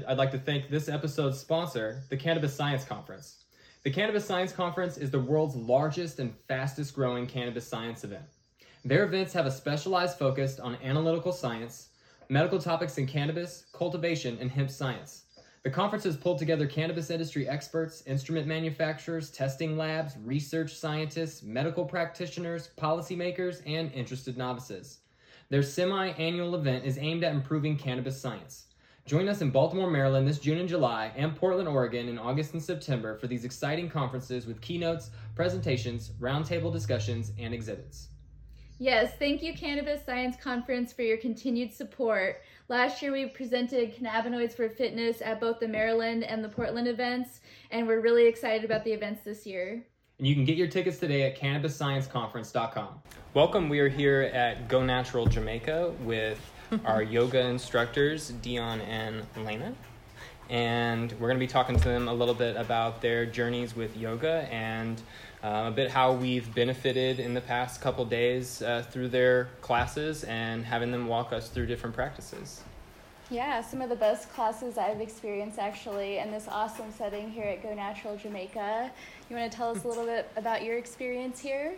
I'd like to thank this episode's sponsor, the Cannabis Science Conference. The Cannabis Science Conference is the world's largest and fastest growing cannabis science event. Their events have a specialized focus on analytical science, medical topics in cannabis, cultivation, and hemp science. The conference has pulled together cannabis industry experts, instrument manufacturers, testing labs, research scientists, medical practitioners, policymakers, and interested novices. Their semi-annual event is aimed at improving cannabis science. Join us in Baltimore, Maryland this June and July, and Portland, Oregon in August and September for these exciting conferences with keynotes, presentations, roundtable discussions, and exhibits. Yes, thank you Cannabis Science Conference for your continued support. Last year we presented cannabinoids for fitness at both the Maryland and the Portland events, and we're really excited about the events this year. And you can get your tickets today at CannabisScienceConference.com. Welcome, we are here at Go Natural Jamaica with our yoga instructors, Dion and Elena. And we're going to be talking to them a little bit about their journeys with yoga and a bit how we've benefited in the past couple days through their classes and having them walk us through different practices. Yeah, some of the best classes I've experienced actually in this awesome setting here at Go Natural Jamaica. You want to tell us a little bit about your experience here?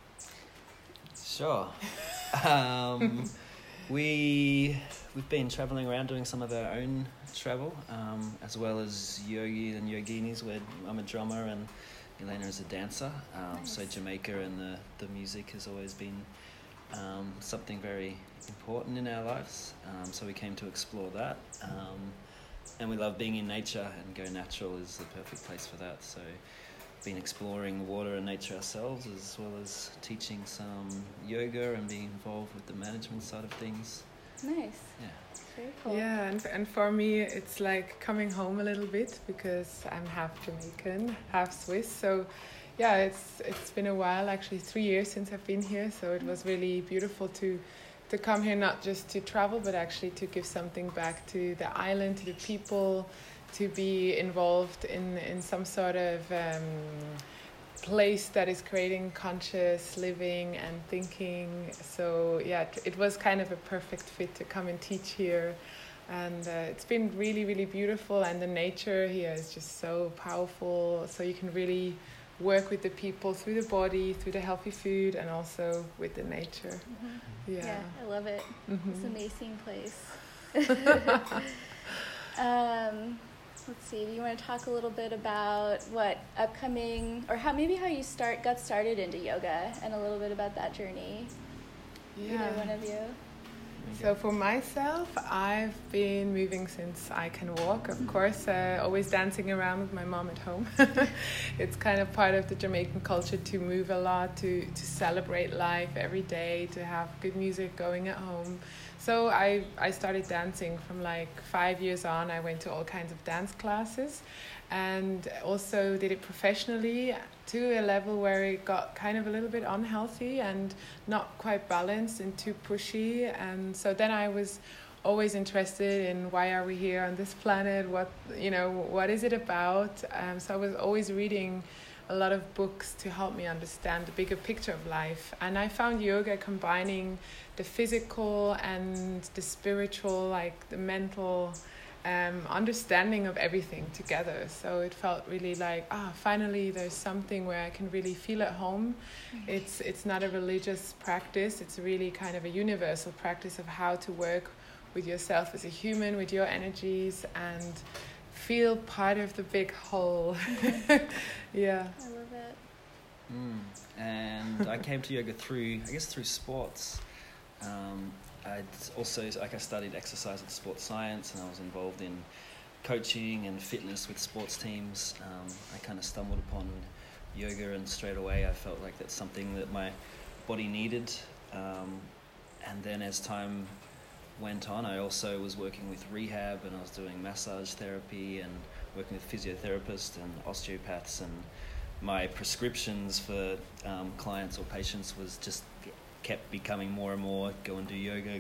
Sure. We've been traveling around doing some of our own travel, as well as yogi and yoginis, where I'm a drummer and Elena is a dancer. Nice. So Jamaica and the music has always been something very important in our lives. So we came to explore that. And we love being in nature, and Go Natural is the perfect place for that. So been exploring water and nature ourselves, as well as teaching some yoga and being involved with the management side of things. Nice. Yeah. Very cool. Yeah, and for me it's like coming home a little bit because I'm half Jamaican, half Swiss. So yeah, it's been a while, actually 3 years since I've been here. So it was really beautiful to come here, not just to travel, but actually to give something back to the island, to the people, to be involved in some sort of place that is creating conscious living and thinking. So yeah, it was kind of a perfect fit to come and teach here. And it's been really, really beautiful. And the nature here is just so powerful. So you can really work with the people through the body, through the healthy food, and also with the nature. Mm-hmm. Yeah, I love it. Mm-hmm. It's an amazing place. Let's see, do you want to talk a little bit about what upcoming, or how you got started into yoga, and a little bit about that journey? Yeah. Either one of you? So for myself, I've been moving since I can walk, of course, always dancing around with my mom at home. It's kind of part of the Jamaican culture to move a lot, to celebrate life every day, to have good music going at home. So I started dancing from like 5 years on. I went to all kinds of dance classes and also did it professionally to a level where it got kind of a little bit unhealthy and not quite balanced and too pushy. And so then I was always interested in why are we here on this planet? What is it about? So I was always reading a lot of books to help me understand the bigger picture of life. And I found yoga combining the physical and the spiritual, like the mental understanding of everything together. So it felt really like, finally there's something where I can really feel at home. Mm-hmm. It's not a religious practice. It's really kind of a universal practice of how to work with yourself as a human, with your energies, and feel part of the big whole. Yeah. I love it. And I came to yoga through sports. I studied exercise and sports science, and I was involved in coaching and fitness with sports teams. I kind of stumbled upon yoga, and straight away I felt like that's something that my body needed. And then as time went on, I also was working with rehab, and I was doing massage therapy and working with physiotherapists and osteopaths, and my prescriptions for clients or patients was just kept becoming more and more, go and do yoga.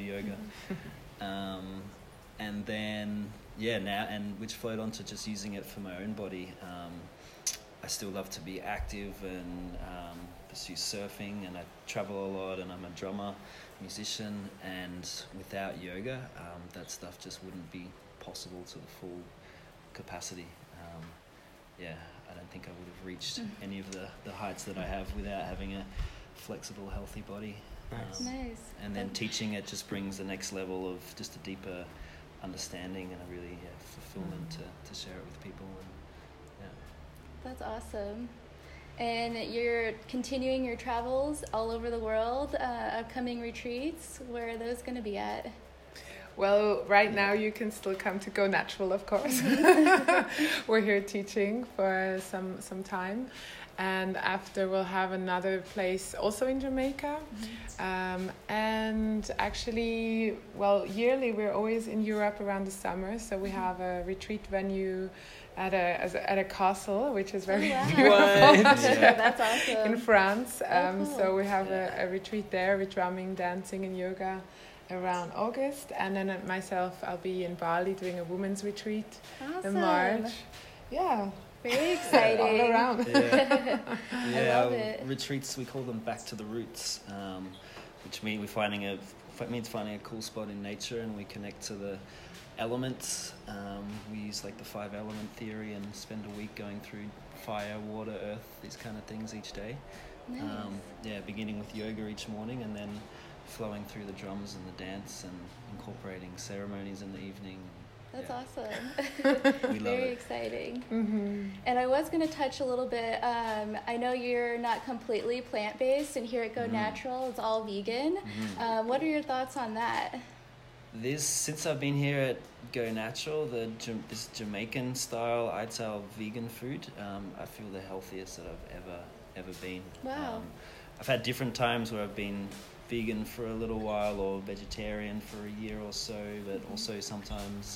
And then which flowed on to just using it for my own body. I still love to be active and pursue surfing, and I travel a lot, and I'm a drummer, musician, and without yoga, that stuff just wouldn't be possible to the full capacity. I don't think I would have reached any of the heights that I have without having a flexible, healthy body. Nice. Nice. And then teaching it just brings the next level of just a deeper understanding and a really fulfillment to share it with people. And, That's awesome. And you're continuing your travels all over the world, upcoming retreats. Where are those going to be at? Well, right now you can still come to Go Natural, of course. We're here teaching for some time. And after we'll have another place also in Jamaica. And actually, well, yearly we're always in Europe around the summer. So we have a retreat venue at a castle, which is very beautiful. That's awesome. In France. Cool. So we have a retreat there with drumming, dancing and yoga around August. And then myself, I'll be in Bali doing a women's retreat in March. Yeah. Very exciting. All around. I love it. Retreats, we call them back to the roots, which means means finding a cool spot in nature, and we connect to the elements. We use like the 5 element theory and spend a week going through fire, water, earth, these kind of things each day. Nice. Beginning with yoga each morning and then flowing through the drums and the dance and incorporating ceremonies in the evening. That's awesome. We love Very it. exciting. Mm-hmm. And I was going to touch a little bit. I know you're not completely plant-based, and here at Go Natural, it's all vegan. What are your thoughts on that? Since I've been here at Go Natural, this Jamaican style, I'd say vegan food, I feel the healthiest that I've ever been. Wow. I've had different times where I've been vegan for a little while or vegetarian for a year or so, but also sometimes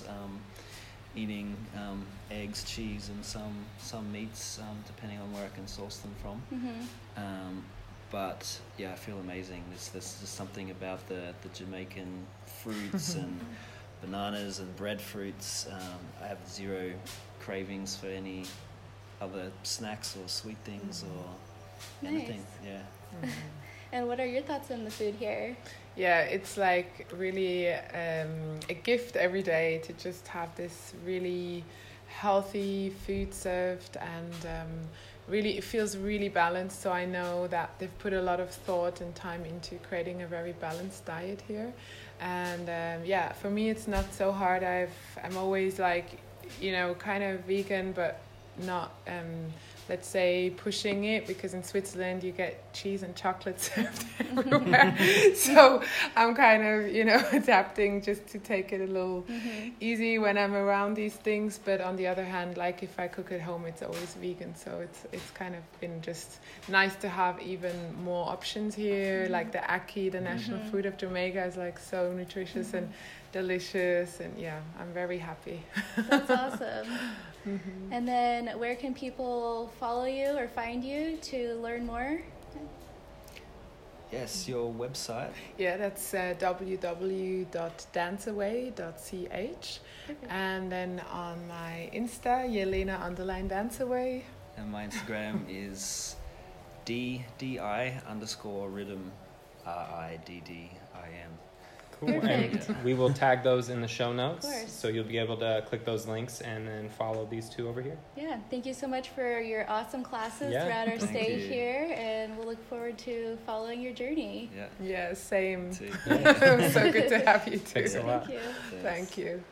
eating eggs, cheese, and some meats, depending on where I can source them from. But yeah, I feel amazing. There's just something about the Jamaican fruits and bananas and breadfruits. I have zero cravings for any other snacks or sweet things or anything. Nice. And what are your thoughts on the food here? Yeah, it's like really a gift every day to just have this really healthy food served, and really it feels really balanced. So I know that they've put a lot of thought and time into creating a very balanced diet here. And for me it's not so hard. I'm always like, kind of vegan, but not let's say pushing it, because in Switzerland you get cheese and chocolate served everywhere. So I'm kind of adapting just to take it a little easy when I'm around these things. But on the other hand, like if I cook at home, it's always vegan, so it's kind of been just nice to have even more options here. Like the ackee, the national food of Jamaica, is like so nutritious and delicious, and yeah, I'm very happy. That's awesome. And then where can people follow you or find you to learn more? Yes, your website. Yeah, that's www.danceaway.ch. And then on my Insta, Yelena_Danceaway. And my Instagram is DDI_rhythm RIDDIM. Cool. Perfect. And we will tag those in the show notes, Of course. so you'll be able to click those links and then follow these two over here. Yeah, thank you so much for your awesome classes throughout our Thank stay you. here, and we'll look forward to following your journey. Yeah. Yeah, same. Too. It was so good to have you too. Thanks a lot. Thank you. Thank you.